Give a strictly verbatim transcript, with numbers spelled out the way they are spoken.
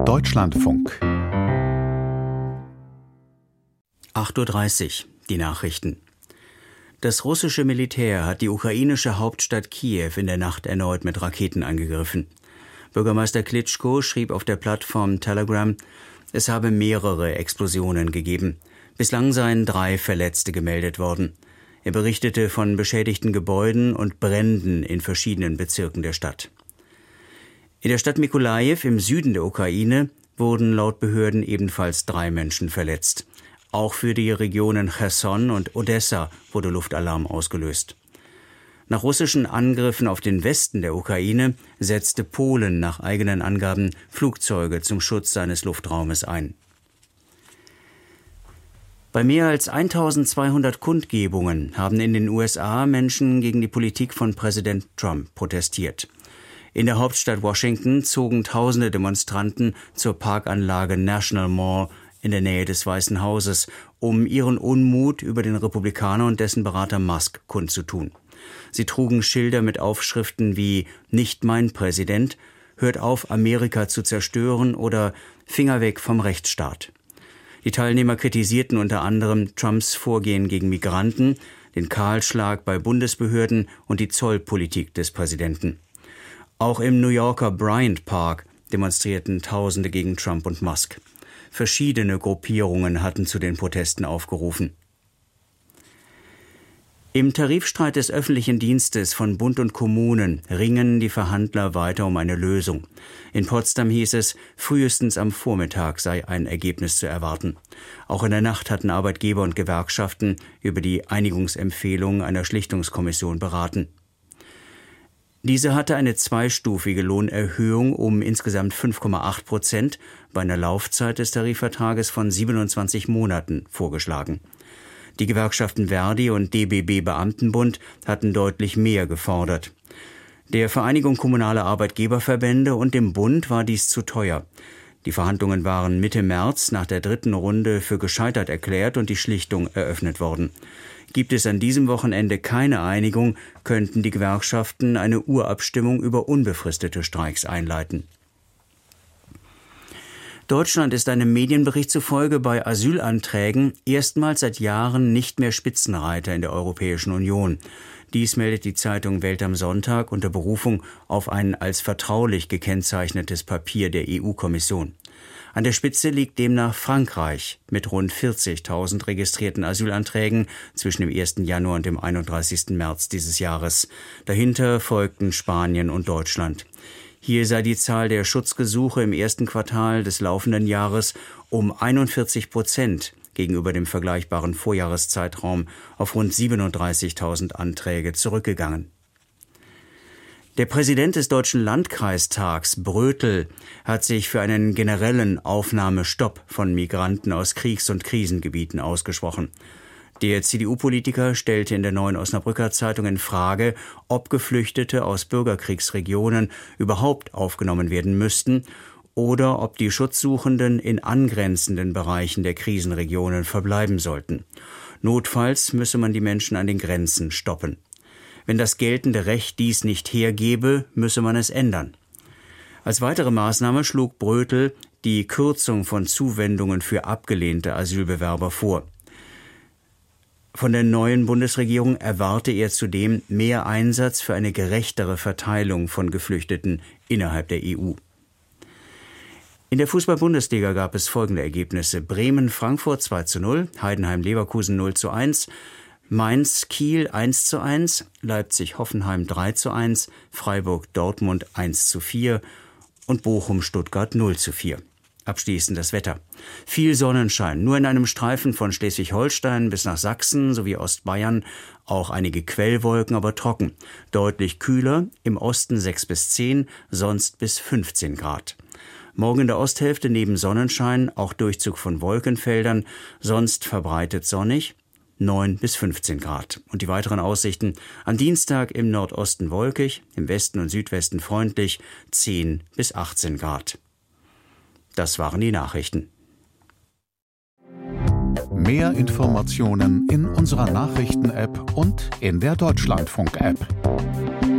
Deutschlandfunk. acht Uhr dreißig, die Nachrichten. Das russische Militär hat die ukrainische Hauptstadt Kiew in der Nacht erneut mit Raketen angegriffen. Bürgermeister Klitschko schrieb auf der Plattform Telegram, es habe mehrere Explosionen gegeben. Bislang seien drei Verletzte gemeldet worden. Er berichtete von beschädigten Gebäuden und Bränden in verschiedenen Bezirken der Stadt. In der Stadt Mykolajiw im Süden der Ukraine wurden laut Behörden ebenfalls drei Menschen verletzt. Auch für die Regionen Cherson und Odessa wurde Luftalarm ausgelöst. Nach russischen Angriffen auf den Westen der Ukraine setzte Polen nach eigenen Angaben Flugzeuge zum Schutz seines Luftraumes ein. Bei mehr als eintausendzweihundert Kundgebungen haben in den U S A Menschen gegen die Politik von Präsident Trump protestiert. In der Hauptstadt Washington zogen tausende Demonstranten zur Parkanlage National Mall in der Nähe des Weißen Hauses, um ihren Unmut über den Republikaner und dessen Berater Musk kundzutun. Sie trugen Schilder mit Aufschriften wie »Nicht mein Präsident«, »Hört auf, Amerika zu zerstören« oder »Finger weg vom Rechtsstaat«. Die Teilnehmer kritisierten unter anderem Trumps Vorgehen gegen Migranten, den Kahlschlag bei Bundesbehörden und die Zollpolitik des Präsidenten. Auch im New Yorker Bryant Park demonstrierten Tausende gegen Trump und Musk. Verschiedene Gruppierungen hatten zu den Protesten aufgerufen. Im Tarifstreit des öffentlichen Dienstes von Bund und Kommunen ringen die Verhandler weiter um eine Lösung. In Potsdam hieß es, frühestens am Vormittag sei ein Ergebnis zu erwarten. Auch in der Nacht hatten Arbeitgeber und Gewerkschaften über die Einigungsempfehlung einer Schlichtungskommission beraten. Diese hatte eine zweistufige Lohnerhöhung um insgesamt fünf Komma acht Prozent bei einer Laufzeit des Tarifvertrages von siebenundzwanzig Monaten vorgeschlagen. Die Gewerkschaften Verdi und D B B Beamtenbund hatten deutlich mehr gefordert. Der Vereinigung Kommunaler Arbeitgeberverbände und dem Bund war dies zu teuer. Die Verhandlungen waren Mitte März nach der dritten Runde für gescheitert erklärt und die Schlichtung eröffnet worden. Gibt es an diesem Wochenende keine Einigung, könnten die Gewerkschaften eine Urabstimmung über unbefristete Streiks einleiten. Deutschland ist einem Medienbericht zufolge bei Asylanträgen erstmals seit Jahren nicht mehr Spitzenreiter in der Europäischen Union. Dies meldet die Zeitung Welt am Sonntag unter Berufung auf ein als vertraulich gekennzeichnetes Papier der E U-Kommission. An der Spitze liegt demnach Frankreich mit rund vierzigtausend registrierten Asylanträgen zwischen dem ersten Januar und dem einunddreißigsten März dieses Jahres. Dahinter folgten Spanien und Deutschland. Hier sei die Zahl der Schutzgesuche im ersten Quartal des laufenden Jahres um einundvierzig Prozent gegenüber dem vergleichbaren Vorjahreszeitraum auf rund siebenunddreißigtausend Anträge zurückgegangen. Der Präsident des Deutschen Landkreistags, Brötel, hat sich für einen generellen Aufnahmestopp von Migranten aus Kriegs- und Krisengebieten ausgesprochen. Der C D U-Politiker stellte in der Neuen Osnabrücker Zeitung in Frage, ob Geflüchtete aus Bürgerkriegsregionen überhaupt aufgenommen werden müssten oder ob die Schutzsuchenden in angrenzenden Bereichen der Krisenregionen verbleiben sollten. Notfalls müsse man die Menschen an den Grenzen stoppen. Wenn das geltende Recht dies nicht hergebe, müsse man es ändern. Als weitere Maßnahme schlug Brötel die Kürzung von Zuwendungen für abgelehnte Asylbewerber vor. Von der neuen Bundesregierung erwarte er zudem mehr Einsatz für eine gerechtere Verteilung von Geflüchteten innerhalb der E U. In der Fußball-Bundesliga gab es folgende Ergebnisse: Bremen-Frankfurt zwei zu null, Heidenheim-Leverkusen null zu eins, Mainz-Kiel eins zu eins, Leipzig-Hoffenheim drei zu eins, Freiburg-Dortmund eins zu vier und Bochum-Stuttgart null zu vier. Abschließend das Wetter. Viel Sonnenschein, nur in einem Streifen von Schleswig-Holstein bis nach Sachsen sowie Ostbayern auch einige Quellwolken, aber trocken. Deutlich kühler, im Osten sechs bis zehn, sonst bis fünfzehn Grad. Morgen in der Osthälfte neben Sonnenschein auch Durchzug von Wolkenfeldern, sonst verbreitet sonnig, neun bis fünfzehn Grad. Und die weiteren Aussichten: am Dienstag im Nordosten wolkig, im Westen und Südwesten freundlich, zehn bis achtzehn Grad. Das waren die Nachrichten. Mehr Informationen in unserer Nachrichten-App und in der Deutschlandfunk-App.